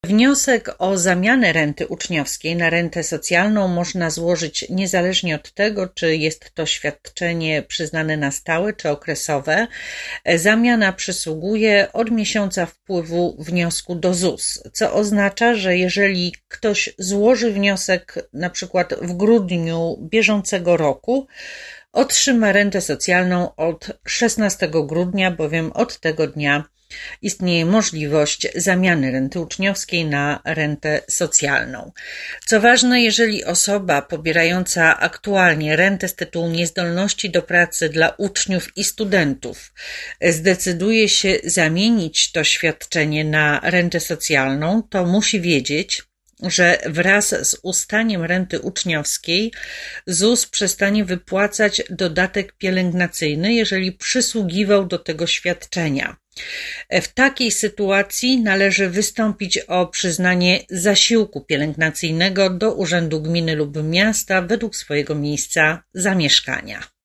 Wniosek o zamianę renty uczniowskiej na rentę socjalną można złożyć niezależnie od tego, czy jest to świadczenie przyznane na stałe czy okresowe. Zamiana przysługuje od miesiąca wpływu wniosku do ZUS, co oznacza, że jeżeli ktoś złoży wniosek na przykład w grudniu bieżącego roku, otrzyma rentę socjalną od 16 grudnia, bowiem od tego dnia istnieje możliwość zamiany renty uczniowskiej na rentę socjalną. Co ważne, jeżeli osoba pobierająca aktualnie rentę z tytułu niezdolności do pracy dla uczniów i studentów zdecyduje się zamienić to świadczenie na rentę socjalną, to musi wiedzieć, że wraz z ustaniem renty uczniowskiej ZUS przestanie wypłacać dodatek pielęgnacyjny, jeżeli przysługiwał do tego świadczenia. W takiej sytuacji należy wystąpić o przyznanie zasiłku pielęgnacyjnego do Urzędu Gminy lub Miasta według swojego miejsca zamieszkania.